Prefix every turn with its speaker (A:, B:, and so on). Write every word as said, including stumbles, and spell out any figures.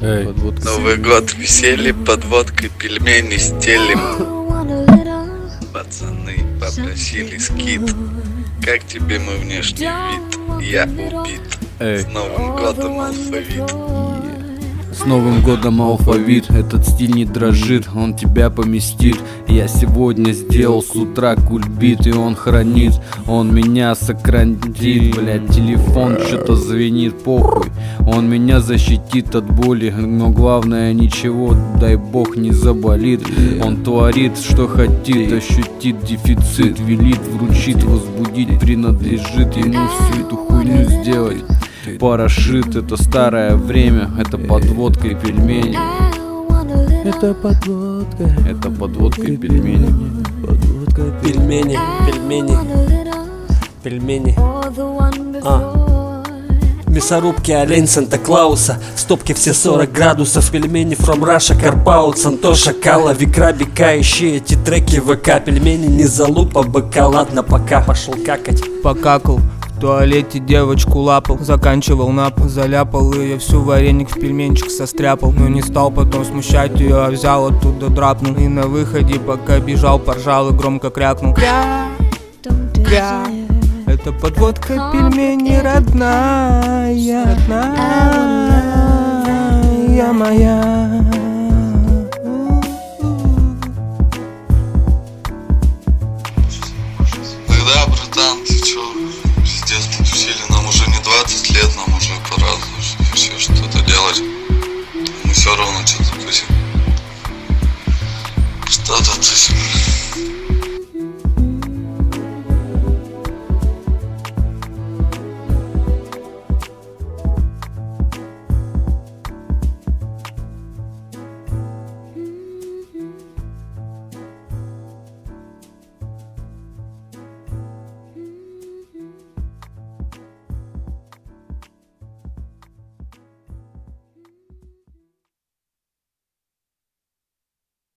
A: Эй.
B: Подводка.
C: Новый год, веселье, подводкой, пельмени стелим. Пацаны попросили скид. Как тебе мой внешний вид? Я убит.
A: Эй.
C: С Новым годом, алфавит.
A: С Новым годом, алфавит. Этот стиль не дрожит, он тебя поместит. Я сегодня сделал с утра кульбит, и он хранит, он меня сократит. Блять, телефон что-то звенит, похуй. Он меня защитит от боли, но главное ничего, дай бог, не заболит. Он творит, что хотит, ощутит дефицит, велит, вручит, возбудить, принадлежит ему всю эту хуйню сделать. Парашют — это старое время, это подводка и пельмени.
B: Это подводка.
A: Это подводка и пельмени.
B: Подводка, пельмени, пельмени, пельмени. А. Мясорубки олень Санта-Клауса, стопки все сорок градусов, пельмени from Russia, Карпаут, Сантоша, Кала, Викра, Бека, ищи эти треки в ВК. Пельмени не залупа быка, ладно пока, пошел какать.
D: Покакал, в туалете девочку лапал, заканчивал напол, заляпал ее всю, вареник в пельменчик состряпал. Но не стал потом смущать ее, а взял оттуда драпнул. И на выходе, пока бежал, поржал и громко крякнул. Кря, кря. Это подводка, пельмени родная, родная моя.